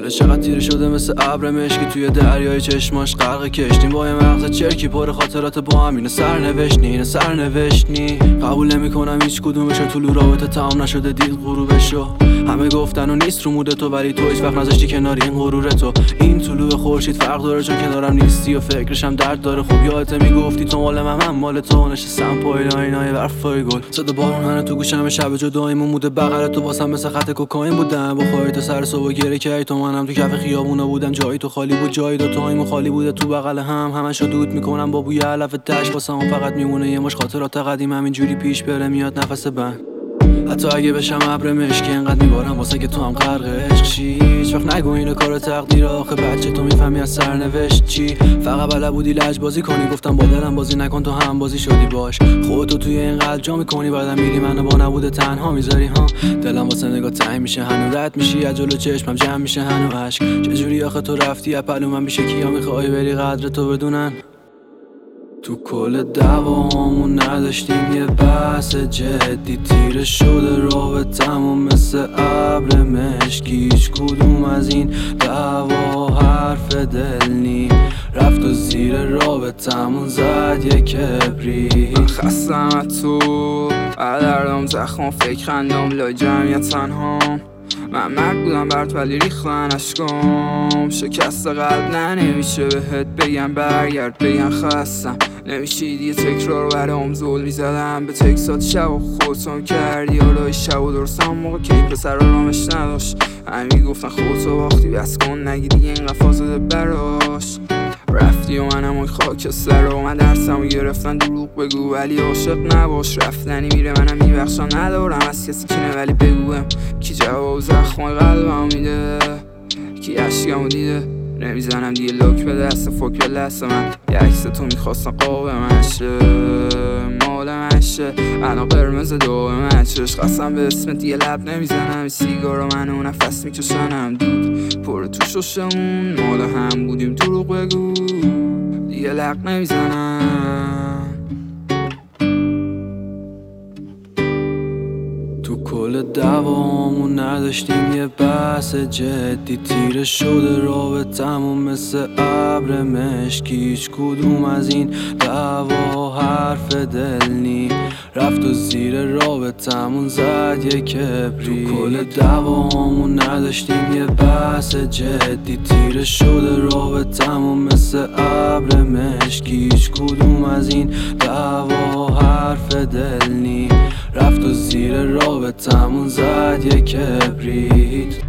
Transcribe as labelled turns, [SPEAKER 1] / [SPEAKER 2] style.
[SPEAKER 1] دل چقدر تیره شده مثل ابر مشکی توی دریای چشماش غرق کشتیم با یه مغز چرکی پر خاطرات با هم. اینه سرنوشت نی قبول نمیکنم هیچ کدومشو. طول رابطه تمام نشده دید غروبشو. همه گفتن و نیست رو مود تو ولی تو هیچ وقت نذاشتی کنار این غرور تو. این طلوع خورشید فرق داره چون کنارم نیستی و فکرشم درد داره. خوب یادت میگفتی تو مال من مال تو. نشستم پای لاینای برفای گل صدا بارون هنه تو گوشم. شب جداییمون موده بغل تو واسم مثل خط کوکائین بودم. با خواهی سر صبح گره کردی تو منم تو کف خیابونا بودم. جایی تو خالی بود جایی دو تایمون خالی بوده تو بغل هم. همشو دود میکنم با بوی علف دشت. واسم فقط میمونه یه مش خاطرات قدیم همینجوری پیش بره میاد نفس بند. حتی اگه بشم ابر مشکی انقدر میبارم واسه که تو هم غرق عشق شی. هیچ وقت نگو اینو کار تقدیر آخه بچه تو میفهمی از سرنوشت چی. فقط بلد بودی لج بازی کنی گفتم با دلم بازی نکن تو هم بازی شدی باش. خودتو توی این قلب جا میکنی بعدم میری منو با نبوده تنها میذاری ها. دلم واسه نگاه تنگ میشه هنو رد میشی از جلو چشمم جمع میشه هنو عشق. چجوری آخه تو رفتی اپلو من بیشه کیا میخوای بری قدر تو بدونن. تو کل دعوامون نداشتیم یه بحث جدی. تیره شده رابطمون مثل ابر مشکی. هیچ کدوم از این دعوا حرف دل نی. رفت و زیر رابطمون زد یه کبری.
[SPEAKER 2] من خستم از تو دردم زخم فکر خندم لای جمعیت تنهام. من مرد بودم برات ولی ریختن عشقام. شکست قلب نمیشه بهت بگم برگرد بگم خستم. نمیشید یه تکرار برام زول میزدم به تکسات شب و خودتون کردی. حالا شب و درستم موقع که این پسر آرامش نداشت. همین گفتن خودتو باختی بس کن نگی دیگه این قفا زده براش. رفتی و منم خاکستر و من درسمو گرفتن دروغ بگو ولی عاشق نباش. رفتنی میره منم میبخشم ندارم از کسی کینه ولی بگویم کی جواب زخم قلبم میده کی عشقمو دیده. نمیزنم دیگه لاک به دست فکر لحظه من. یه عکس تو میخواستم قاب منشه مال منشه الان قرمز دو منشش. قسم به اسمت دیگه لب نمیزنم. سیگارو منو نفس میکشنم دود پر تو ششمون مال هم بودیم دروغ بگو دیگه لق نمیزنم.
[SPEAKER 1] تو کل دعوامون نداشتیم یه بحث جدی. تیره شده رابطمون مثل ابر مشکی. هیچ کدوم از این دعوا حرف دل نی. رفت و زیر رابطمون زد یه کبری. تو کل دعوامون نداشتیم یه بحث جدی. تیره شده رابطمون مثل ابر مشکی. هیچ کدوم از این دعوا حرف دل نی. رفت و زیر رابطمون زد یه کبریت.